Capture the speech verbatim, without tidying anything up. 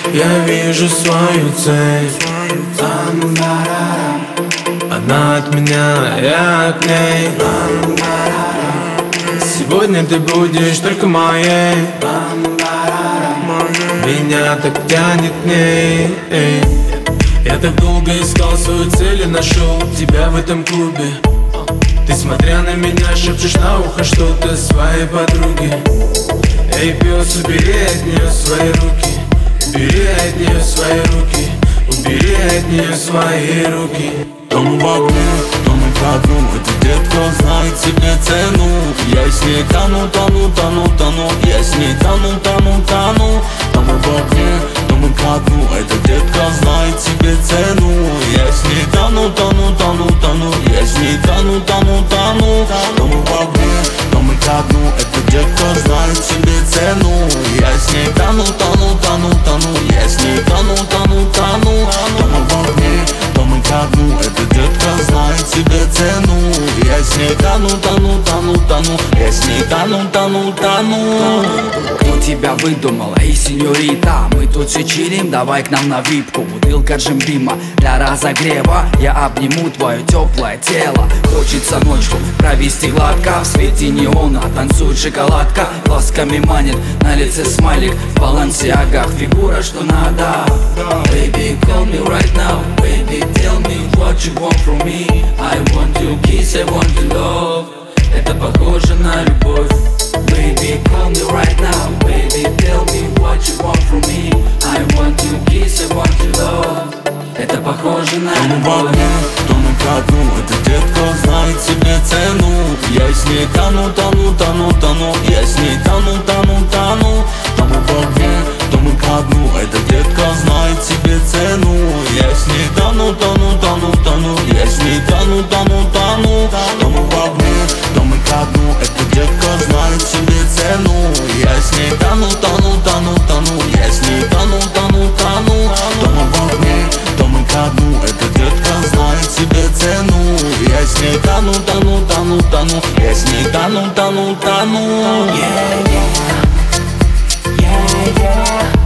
Я вижу свою цель. Она от меня, я к ней. Сегодня ты будешь только моей. Меня так тянет к ней. Я так долго искал свою цель и нашел тебя в этом клубе. Ты, смотря на меня, шепчешь на ухо что-то своей подруге. Эй, пес, убери от нее свои руки. Убери от нее свои руки. Убери от нее свои руки. То мы в огне, то мы ко дну. Эта детка знает себе цену. Я с ней тону, тону, тону, тону. Я с ней тону, тону, тону. То мы в огне, то мы ко дну. Эта детка знает себе цену. Я с ней тону, тону, тону, тону. Я с ней тону, тону, тону. То мы в огне, то мы ко дну. Эта детка знает себе цену. Я с ней тону, тону, тону, тону. Я с ней тону, тону, тону. То мы в огне, то мы ко дну. Эта детка знает себе цену. Я с ней тону, тону, тону, тону. Я с ней тону, тону, тону. Кто тебя выдумал, эй, сеньорита? Мы тут чичирим, давай к нам на випку. Бутылка джимбима для разогрева. Я обниму твое теплое тело. Хочется ночку провести гладко. В свете неона танцует шоколадка. Глазками манит, на лице смайлик. В балансиагах фигура, что надо. Baby, call me right now. Baby, tell me what you want from me. I want to kiss, I want to love. Это похоже на любовь. Baby, call me right now. Baby, tell me what you want from me. I want to kiss, I want to love. Это похоже на любовь. То мы в любовь. огне, то мы ко дну. Эта детка знает себе цену. Я с ней тону, тону, тону, тону. Я с ней тону, тону, тону. То мы в огне, то мы ко дну. Эта детка знает себе цену. Я с ней тону, тону, тону, тону. Я с ней тону, тону, тону. То мы в огне, то мы ко дну. Эта детка знает себе цену. Я с ней тону, тону, тону, тону. Я с ней тону, тону, тону. То мы в огне, то мы ко дну. Эта детка знает себе цену. Я с ней тону, тону, тону, тону. Я с ней тону, тону, тону. Yeah, yeah, yeah, yeah.